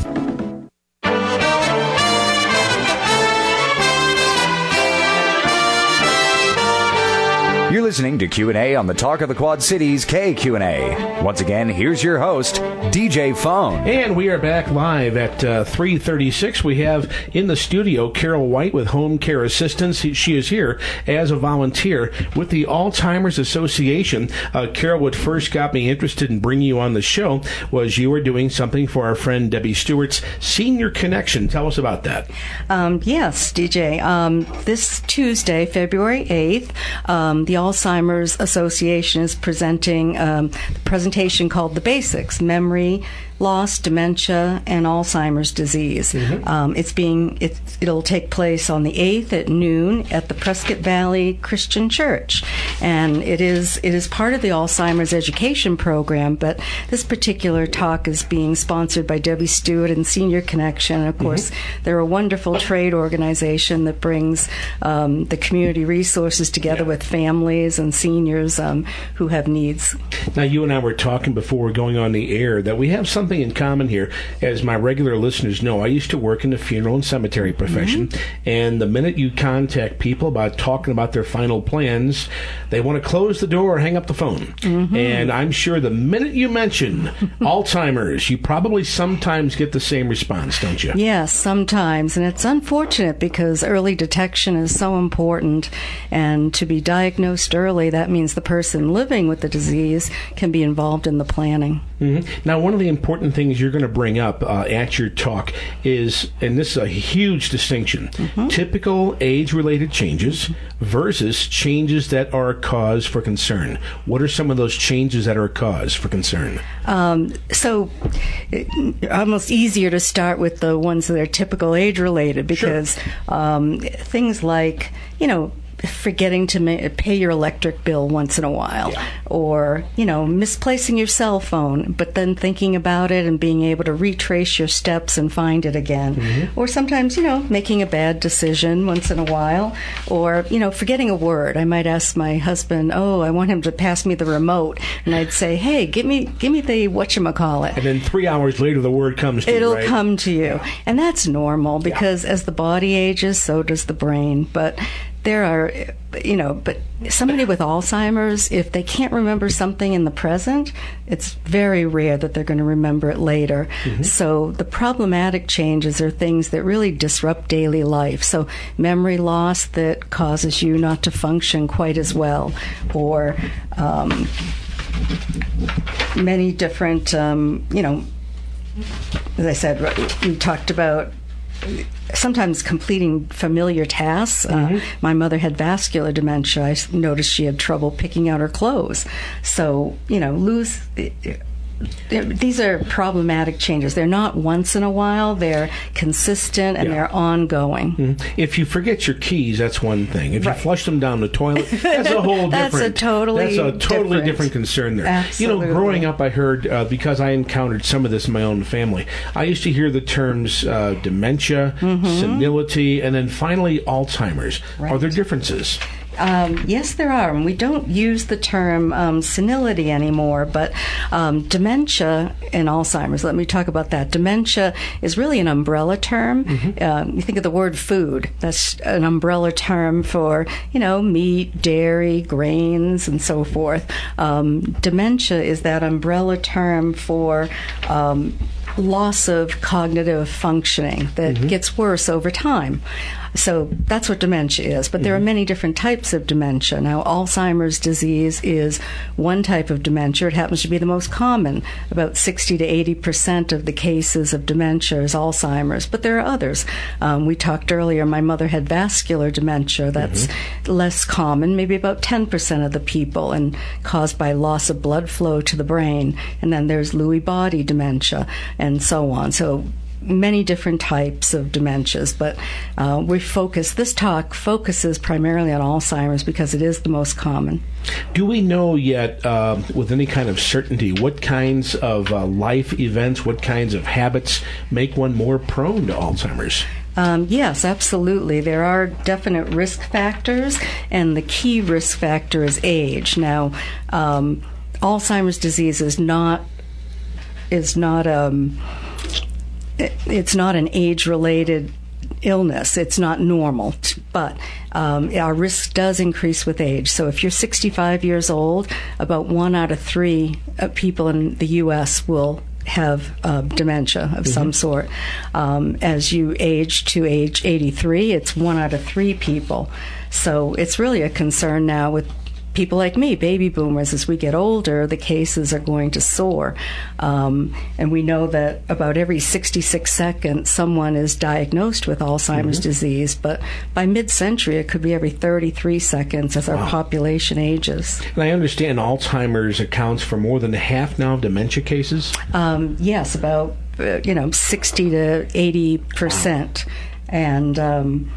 You're listening to Q and A on the Talk of the Quad Cities K Q and A. Once again, here's your host, D J Phone. And we are back live at uh, three thirty-six. We have in the studio Carol White with Home Care Assistance. She is here as a volunteer with the Alzheimer's Association. Uh, Carol, what first got me interested in bringing you on the show was you were doing something for our friend Debbie Stewart's Senior Connection. Tell us about that. Um, yes, D J. Um, this Tuesday, February eighth, um, the Alzheimer's Association is presenting um, a presentation called The Basics, Memory Loss, Dementia, and Alzheimer's Disease. Mm-hmm. Um, it's being it, it'll take place on the eighth at noon at the Prescott Valley Christian Church, and it is it is part of the Alzheimer's education program. But this particular talk is being sponsored by Debbie Stewart and Senior Connection. And of course, mm-hmm. they're a wonderful trade organization that brings um, the community resources together yeah. with families and seniors um, who have needs. Now, you and I were talking before we're going on the air that we have something in common here. As my regular listeners know, I used to work in the funeral and cemetery profession, mm-hmm. and the minute you contact people about talking about their final plans, they want to close the door or hang up the phone. Mm-hmm. And I'm sure the minute you mention Alzheimer's, you probably sometimes get the same response, don't you? Yes, sometimes. And it's unfortunate because early detection is so important, and to be diagnosed early, that means the person living with the disease can be involved in the planning. Mm-hmm. Now, one of the important things you're going to bring up uh, at your talk is, and this is a huge distinction, mm-hmm. typical age-related changes versus changes that are a cause for concern. What are some of those changes that are a cause for concern? Um, so, it, almost easier to start with the ones that are typical age-related because sure. um, things like, you know, forgetting to ma- pay your electric bill once in a while, yeah. or, you know, misplacing your cell phone, but then thinking about it and being able to retrace your steps and find it again. Mm-hmm. Or sometimes, you know, making a bad decision once in a while, or, you know, forgetting a word. I might ask my husband, oh, I want him to pass me the remote, and I'd say, hey, give me give me the whatchamacallit. And then three hours later, the word comes to It'll you, right? It'll come to you. Yeah. And that's normal because yeah. as the body ages, so does the brain. But there are, you know, but somebody with Alzheimer's, if they can't remember something in the present, it's very rare that they're going to remember it later. Mm-hmm. So the problematic changes are things that really disrupt daily life. So memory loss that causes you not to function quite as well, or um, many different, um, you know, as I said, we talked about sometimes completing familiar tasks. Mm-hmm. Uh, my mother had vascular dementia. I noticed she had trouble picking out her clothes. So, you know, lose these are problematic changes. They're not once in a while. They're consistent and Yeah. they're ongoing. Mhm. If you forget your keys, that's one thing. If you flush them down the toilet, that's a whole That's different. a totally That's a totally different. different concern there. Absolutely. You know, growing up, I heard uh, because I encountered some of this in my own family. I used to hear the terms uh, dementia, Mhm. senility, and then finally Alzheimer's. Right. Are there differences? Um, yes, there are. And we don't use the term um, senility anymore, but um, dementia and Alzheimer's, let me talk about that. Dementia is really an umbrella term. Mm-hmm. Um, you think of the word food. That's an umbrella term for, you know, meat, dairy, grains, and so forth. Um, dementia is that umbrella term for um, loss of cognitive functioning that Mm-hmm. gets worse over time. So that's what dementia is. But there are many different types of dementia. Now, Alzheimer's disease is one type of dementia. It happens to be the most common. About sixty to eighty percent of the cases of dementia is Alzheimer's. But there are others. Um, we talked earlier, my mother had vascular dementia. That's less common, maybe about ten percent of the people, and caused by loss of blood flow to the brain. And then there's Lewy body dementia, and so on. So many different types of dementias, but uh, we focus, this talk focuses primarily on Alzheimer's because it is the most common. Do we know yet, uh, with any kind of certainty, what kinds of uh, life events, what kinds of habits make one more prone to Alzheimer's? Um, yes, absolutely. There are definite risk factors, and the key risk factor is age. Now, um, Alzheimer's disease is not is not um, it's not an age-related illness. It's not normal, but um, our risk does increase with age. So if you're sixty-five years old, about one out of three uh, people in the U S will have uh, dementia of mm-hmm. some sort. Um, as you age to age eighty-three, it's one out of three people. So it's really a concern now with people like me, baby boomers. As we get older, the cases are going to soar. Um, and we know that about every sixty-six seconds, someone is diagnosed with Alzheimer's mm-hmm. disease. But by mid-century, it could be every thirty-three seconds as wow. our population ages. And I understand Alzheimer's accounts for more than half now of dementia cases? Um, yes, about, uh, you know, sixty to eighty percent. Wow. And Um,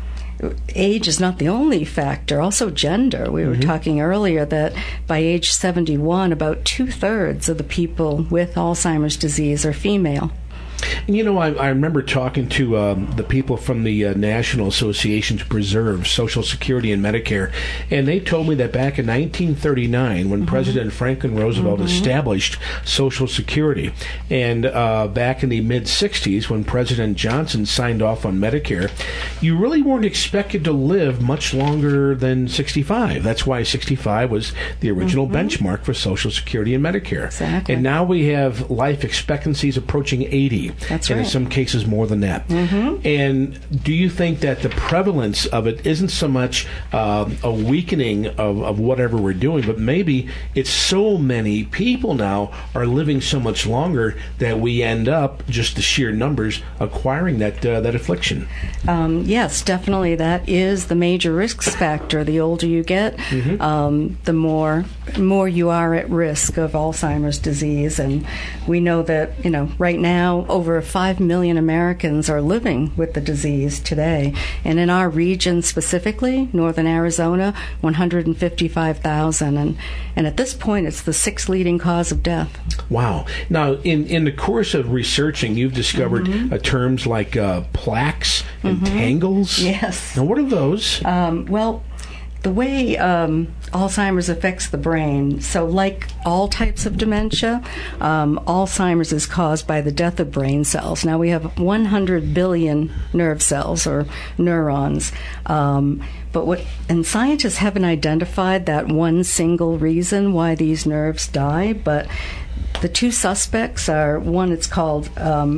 age is not the only factor, also gender. We were mm-hmm. talking earlier that by age seventy-one, about two-thirds of the people with Alzheimer's disease are female. And, you know, I, I remember talking to um, the people from the uh, National Association to Preserve Social Security and Medicare, and they told me that back in nineteen thirty-nine, when mm-hmm. President Franklin Roosevelt mm-hmm. established Social Security, and uh, back in the mid-sixties, when President Johnson signed off on Medicare, you really weren't expected to live much longer than sixty-five. That's why sixty-five was the original mm-hmm. benchmark for Social Security and Medicare. Exactly. And now we have life expectancies approaching eighty. That's and right. in some cases more than that. Mm-hmm. And do you think that the prevalence of it isn't so much uh, a weakening of, of whatever we're doing, but maybe it's so many people now are living so much longer that we end up, just the sheer numbers, acquiring that uh, that affliction? Um, yes, definitely. That is the major risk factor. The older you get, mm-hmm. um, the more more you are at risk of Alzheimer's disease. And we know that, you know, right now, over five million Americans are living with the disease today. And in our region specifically, northern Arizona, one hundred fifty-five thousand. And, and at this point, it's the sixth leading cause of death. Wow. Now, in, in the course of researching, you've discovered mm-hmm. uh, terms like uh, plaques and mm-hmm. tangles. Yes. Now, what are those? Um, well, the way um, Alzheimer's affects the brain, so like all types of dementia, um, Alzheimer's is caused by the death of brain cells. Now we have one hundred billion nerve cells or neurons, um, but what and scientists haven't identified that one single reason why these nerves die. But the two suspects are one. It's called um,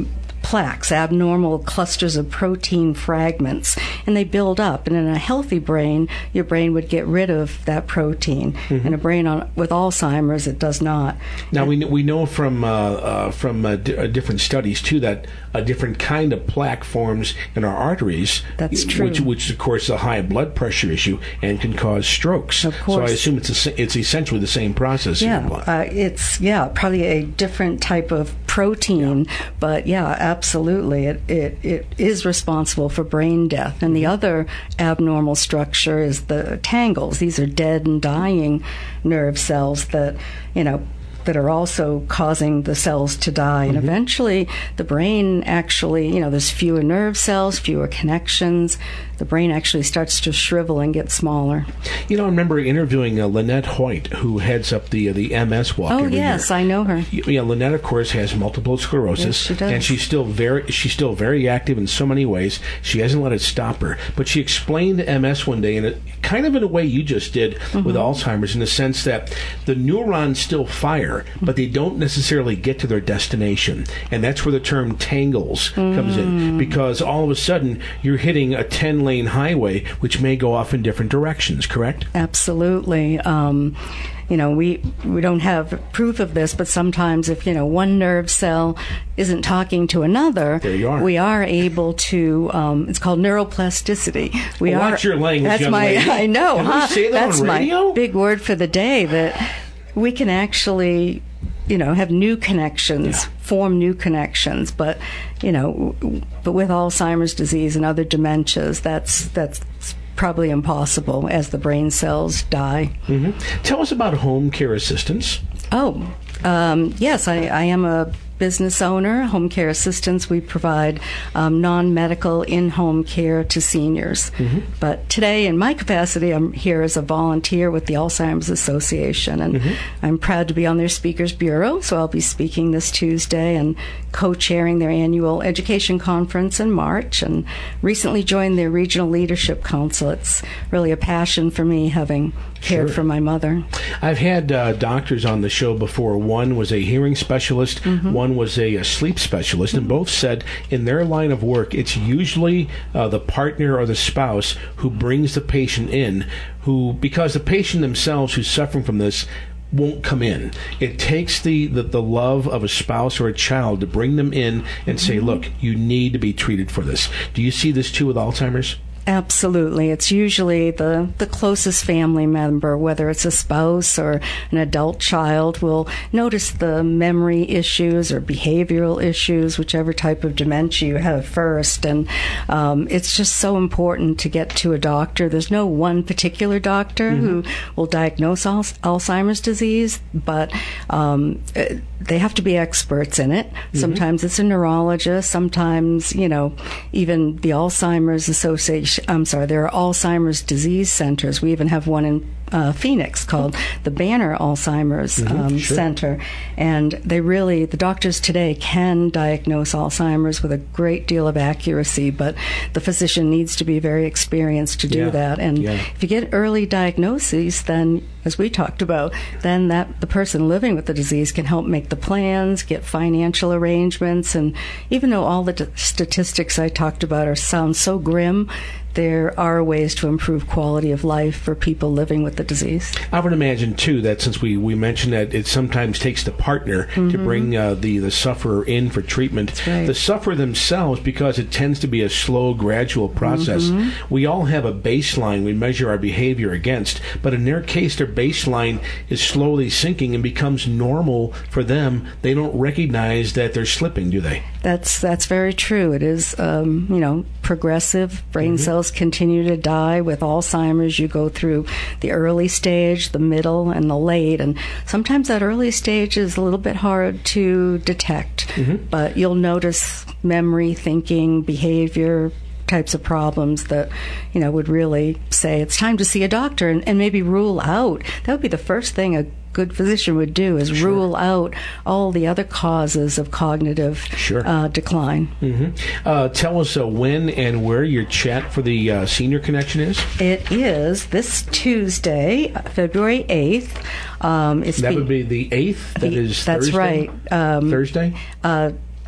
plaques, abnormal clusters of protein fragments, and they build up. And in a healthy brain, your brain would get rid of that protein. Mm-hmm. In a brain on, with Alzheimer's, it does not. Now, we know, we know from uh, uh, from uh, d- uh, different studies, too, that a different kind of plaque forms in our arteries. That's true. Which, which of course, is a high blood pressure issue and can cause strokes. Of course. So I assume it's a, it's essentially the same process. Yeah, uh, it's, yeah, probably a different type of protein, yeah. But yeah, absolutely, it, it it is responsible for brain death. And the other abnormal structure is the tangles. These are dead and dying nerve cells that, you know, that are also causing the cells to die. And mm-hmm. eventually the brain actually, you know, there's fewer nerve cells, fewer connections. The brain actually starts to shrivel and get smaller. You know, I remember interviewing uh, Lynette Hoyt, who heads up the uh, the M S Walk. Oh, every yes, year. I know her. Yeah, Lynette, of course, has multiple sclerosis, yes, she does. and she's still very she's still very active in so many ways. She hasn't let it stop her. But she explained M S one day, in a, kind of in a way you just did mm-hmm. with Alzheimer's, in the sense that the neurons still fire, but they don't necessarily get to their destination, and that's where the term tangles mm. comes in, because all of a sudden you're hitting a ten lane highway, which may go off in different directions, correct? Absolutely. Um, you know, we we don't have proof of this, but sometimes if, you know, one nerve cell isn't talking to another, there you are. We are able to, um, it's called neuroplasticity. We well, are, watch your language, that's young my, lady. I know, Can huh? we say that That's on radio? My big word for the day, that we can actually, you know, have new connections, yeah. form new connections. But, you know, but with Alzheimer's disease and other dementias, that's that's probably impossible as the brain cells die. Mm-hmm. Tell us about home care assistance. Oh, um, yes, I, I am a business owner, home care assistants. We provide um, non-medical in-home care to seniors. Mm-hmm. But today, in my capacity, I'm here as a volunteer with the Alzheimer's Association, and mm-hmm. I'm proud to be on their Speakers Bureau, so I'll be speaking this Tuesday and co-chairing their annual education conference in March, and recently joined their Regional Leadership Council. It's really a passion for me, having cared sure. for my mother. I've had uh, doctors on the show before. One was a hearing specialist, mm-hmm. one was a, a sleep specialist, and both said in their line of work, it's usually uh, the partner or the spouse who brings the patient in, who, because the patient themselves who's suffering from this won't come in. It takes the, the, the love of a spouse or a child to bring them in and say, mm-hmm. look, you need to be treated for this. Do you see this too with Alzheimer's? Absolutely. It's usually the, the closest family member, whether it's a spouse or an adult child, will notice the memory issues or behavioral issues, whichever type of dementia you have first. And um, it's just so important to get to a doctor. There's no one particular doctor mm-hmm. who will diagnose al- Alzheimer's disease, but um, they have to be experts in it. Mm-hmm. Sometimes it's a neurologist. Sometimes, you know, even the Alzheimer's Association I'm sorry, there are Alzheimer's disease centers. We even have one in uh, Phoenix called the Banner Alzheimer's mm-hmm, um, sure. Center. And they really, the doctors today can diagnose Alzheimer's with a great deal of accuracy, but the physician needs to be very experienced to do yeah. that. And yeah. if you get early diagnoses, then, as we talked about, then that the person living with the disease can help make the plans, get financial arrangements. And even though all the d- statistics I talked about are sound so grim, there are ways to improve quality of life for people living with the disease. I would imagine, too, that since we, we mentioned that it sometimes takes the partner mm-hmm. to bring uh, the, the sufferer in for treatment, right. the sufferer themselves, because it tends to be a slow, gradual process, mm-hmm. we all have a baseline we measure our behavior against, but in their case, their baseline is slowly sinking and becomes normal for them. They don't recognize that they're slipping, do they? That's that's very true. It is, um, you know, progressive. Brain mm-hmm. cells continue to die. With Alzheimer's, you go through the early stage, the middle, and the late. And sometimes that early stage is a little bit hard to detect. Mm-hmm. But you'll notice memory, thinking, behavior, types of problems that, you know, would really say it's time to see a doctor and, and maybe rule out. That would be the first thing a good physician would do, is sure. rule out all the other causes of cognitive sure. uh, decline. Mm-hmm. Uh, tell us uh, when and where your chat for the uh, Senior Connection is. It is this Tuesday, February eighth. Um, it's that be- would be the eighth? That the, is That's Thursday? right. Um, Thursday? Uh,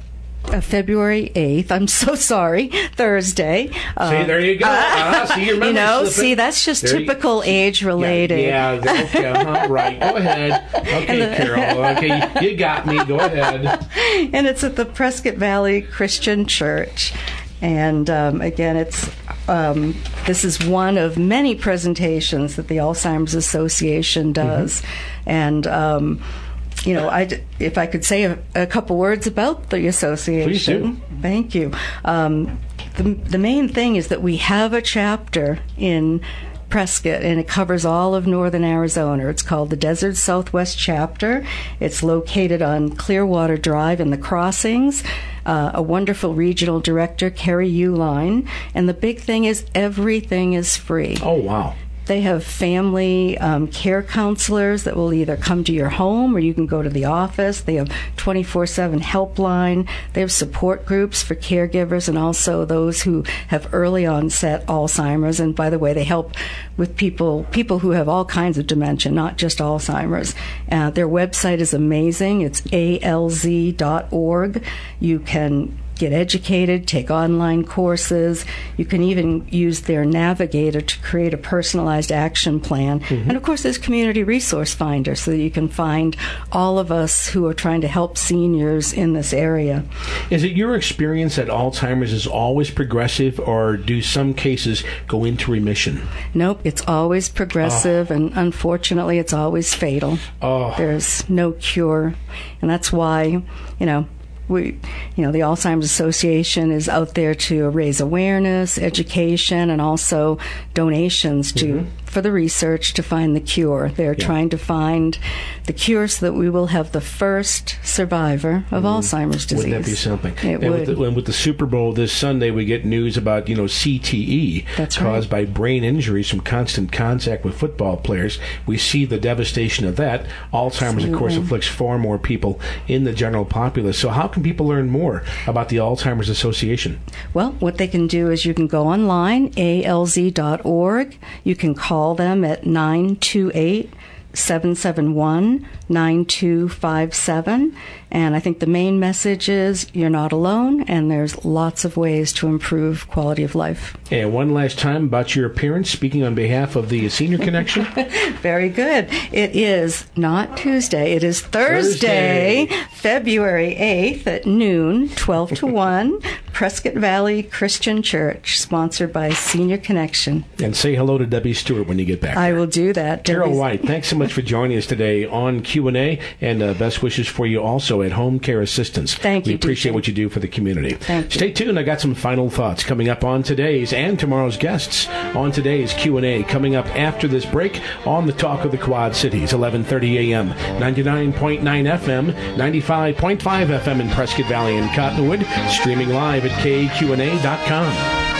Uh, February eighth. I'm so sorry. Thursday. Uh, see, there you go. Uh, see your you know, slipping. see, that's just there typical you, age-related. Yeah, yeah okay, uh-huh, right. Go ahead. Okay, the, Carol. Okay, you got me. Go ahead. And it's at the Prescott Valley Christian Church. And um, again, it's um, this is one of many presentations that the Alzheimer's Association does. Mm-hmm. And um, you know, I, if I could say a, a couple words about the association. Please do. Thank you. Um, the, the main thing is that we have a chapter in Prescott, and it covers all of northern Arizona. It's called the Desert Southwest Chapter. It's located on Clearwater Drive in the Crossings. Uh, a wonderful regional director, Kerry Uline. And the big thing is everything is free. Oh, wow. They have family um, care counselors that will either come to your home or you can go to the office. They have twenty-four seven helpline. They have support groups for caregivers and also those who have early onset Alzheimer's. And by the way, they help with people people who have all kinds of dementia, not just Alzheimer's. Uh, their website is amazing. It's A L Z dot org. You can get educated, take online courses. You can even use their navigator to create a personalized action plan. Mm-hmm. And of course, there's Community Resource Finder, so that you can find all of us who are trying to help seniors in this area. Is it your experience that Alzheimer's is always progressive, or do some cases go into remission? Nope, it's always progressive, oh. and unfortunately, it's always fatal. Oh. There's no cure, and that's why, you know, We, you know, the Alzheimer's Association is out there to raise awareness, education, and also donations to mm-hmm. for the research to find the cure. They're yeah. trying to find the cure so that we will have the first survivor of mm. Alzheimer's disease. Wouldn't that be something? It and would. With the, and with the Super Bowl this Sunday, we get news about, you know, C T E That's caused right. by brain injuries from constant contact with football players. We see the devastation of that. Alzheimer's, Absolutely. of course, afflicts far more people in the general populace. So how can people learn more about the Alzheimer's Association? Well, what they can do is you can go online, A L Z dot org. You can call them at nine two eight, seven seven one, nine two five seven. And I think the main message is you're not alone, and there's lots of ways to improve quality of life. And one last time about your appearance, speaking on behalf of the Senior Connection. Very good. It is not Tuesday. It is Thursday, Thursday. February eighth at noon, twelve to one, Prescott Valley Christian Church, sponsored by Senior Connection. And say hello to Debbie Stewart when you get back. I will do that. Carol White, thanks so much for joining us today on Q and A, and uh, best wishes for you also at Home Care Assistance. Thank we you. We appreciate D J. what you do for the community. Thank Stay you. tuned. I got some final thoughts coming up on today's and tomorrow's guests on today's Q and A, coming up after this break on the Talk of the Quad Cities, eleven thirty a.m., ninety-nine point nine F M, ninety-five point five F M in Prescott Valley and Cottonwood, streaming live at K Q N A dot com.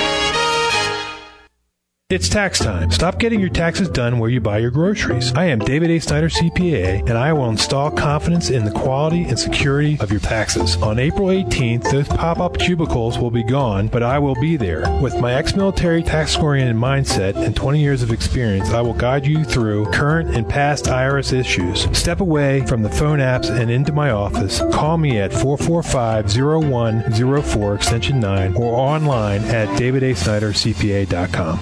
It's tax time. Stop getting your taxes done where you buy your groceries. I am David A. Snyder, C P A, and I will install confidence in the quality and security of your taxes. On April eighteenth, those pop-up cubicles will be gone, but I will be there. With my ex-military tax-oriented mindset and twenty years of experience, I will guide you through current and past I R S issues. Step away from the phone apps and into my office. Call me at four four five, zero one zero four, extension nine, or online at david a snyder c p a dot com.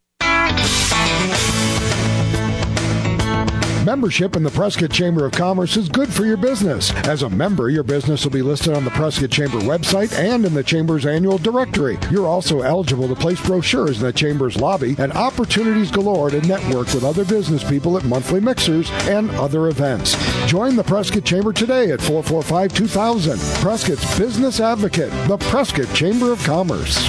Membership in the Prescott Chamber of Commerce is good for your business. As a member, your business will be listed on the Prescott Chamber website and in the Chamber's annual directory. You're also eligible to place brochures in the Chamber's lobby and opportunities galore to network with other business people at monthly mixers and other events. Join the Prescott Chamber today at four four five, two thousand. Prescott's Business Advocate, the Prescott Chamber of Commerce.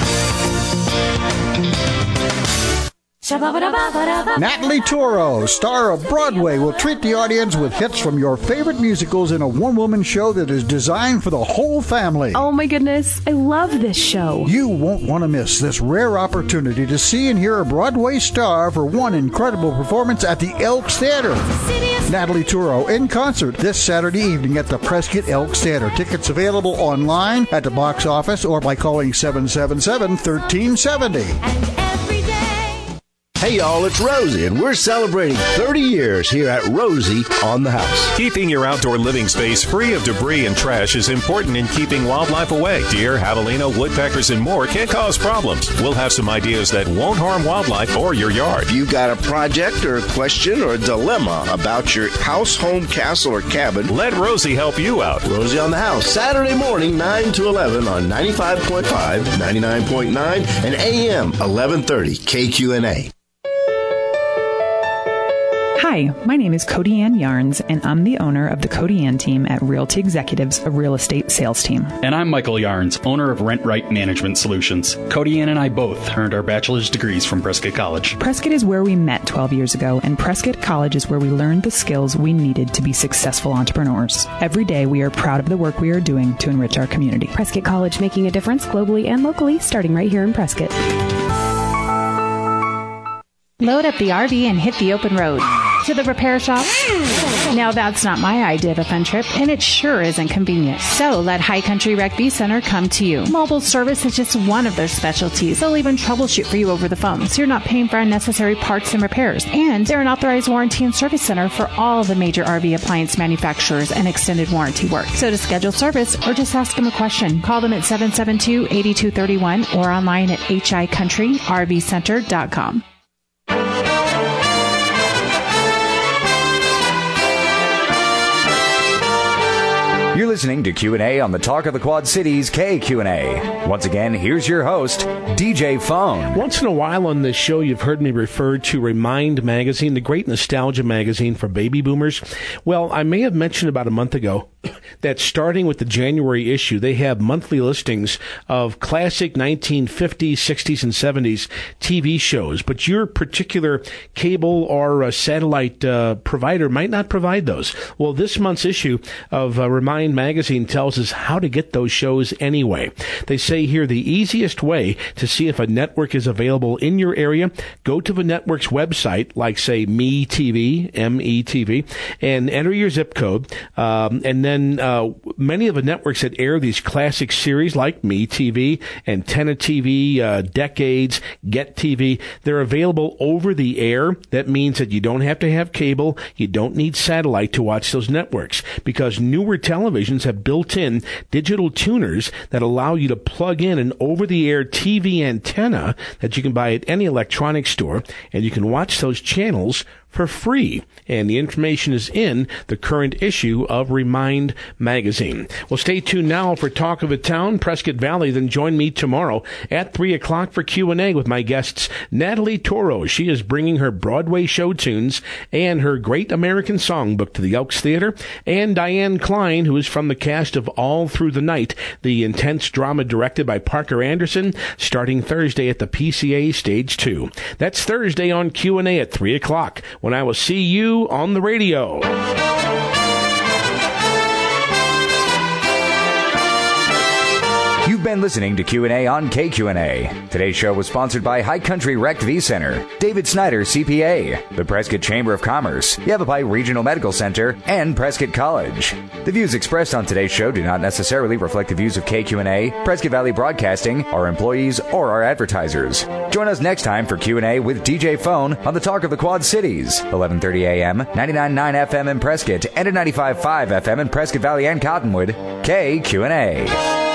Natalie Toro, star of Broadway, will treat the audience with hits from your favorite musicals in a one-woman show that is designed for the whole family. Oh my goodness, I love this show. You won't want to miss this rare opportunity to see and hear a Broadway star for one incredible performance at the Elks Theater. Natalie Toro in concert this Saturday evening at the Prescott Elks Theater. Tickets available online at the box office or by calling seven seven seven, one three seven zero. Hey y'all, it's Rosie, and we're celebrating thirty years here at Rosie on the House. Keeping your outdoor living space free of debris and trash is important in keeping wildlife away. Deer, javelina, woodpeckers, and more can cause problems. We'll have some ideas that won't harm wildlife or your yard. If you got a project or a question or a dilemma about your house, home, castle, or cabin, let Rosie help you out. Rosie on the House, Saturday morning, nine to eleven on ninety-five point five, ninety-nine point nine, and A M eleven thirty K Q N A. Hi, my name is Cody Ann Yarns, and I'm the owner of the Cody Ann team at Realty Executives, a real estate sales team. And I'm Michael Yarns, owner of Rent Right Management Solutions. Cody Ann and I both earned our bachelor's degrees from Prescott College. Prescott is where we met twelve years ago, and Prescott College is where we learned the skills we needed to be successful entrepreneurs. Every day, we are proud of the work we are doing to enrich our community. Prescott College, making a difference globally and locally, starting right here in Prescott. Load up the R V and hit the open road. To the repair shop? Now that's not my idea of a fun trip, and it sure isn't convenient. So let High Country Rec V Center come to you. Mobile service is just one of their specialties. They'll even troubleshoot for you over the phone, so you're not paying for unnecessary parts and repairs. And they're an authorized warranty and service center for all the major R V appliance manufacturers and extended warranty work. So to schedule service or just ask them a question, call them at seven seven two, eight two three one or online at h i country r v center dot com. You're listening to Q and A on the Talk of the Quad Cities K Q and A. Once again, here's your host, D J Phone. Once in a while on this show, you've heard me refer to Remind Magazine, the great nostalgia magazine for baby boomers. Well, I may have mentioned about a month ago that starting with the January issue, they have monthly listings of classic nineteen fifties, sixties, and seventies T V shows. But your particular cable or uh, satellite uh, provider might not provide those. Well, this month's issue of uh, Remind Magazine tells us how to get those shows anyway. They say here the easiest way to see if a network is available in your area, go to the network's website, like say MeTV, M E T V, and enter your zip code, um, and then uh, many of the networks that air these classic series like MeTV, Antenna T V, uh, Decades, Get T V, they're available over the air. That means that you don't have to have cable, you don't need satellite to watch those networks, because newer televisions have built-in digital tuners that allow you to plug in an over-the-air T V antenna that you can buy at any electronics store, and you can watch those channels for free. And the information is in the current issue of Remind Magazine. Well, stay tuned now for Talk of the Town, Prescott Valley. Then join me tomorrow at three o'clock for Q and A with my guests, Natalie Toro. She is bringing her Broadway show tunes and her Great American Songbook to the Elks Theater. And Diane Klein, who is from the cast of All Through the Night, the intense drama directed by Parker Anderson, starting Thursday at the P C A Stage two. That's Thursday on Q and A at three o'clock, when I will see you on the radio. You've been listening to Q and A on K Q and A. Today's show was sponsored by High Country Rec V Center, David Snyder C P A, the Prescott Chamber of Commerce, Yavapai Regional Medical Center, and Prescott College. The views expressed on today's show do not necessarily reflect the views of K Q and A, Prescott Valley Broadcasting, our employees, or our advertisers. Join us next time for Q and A with D J Phone on the Talk of the Quad Cities, eleven thirty a.m., ninety-nine point nine F M in Prescott, and at ninety-five point five F M in Prescott Valley and Cottonwood. K Q and A.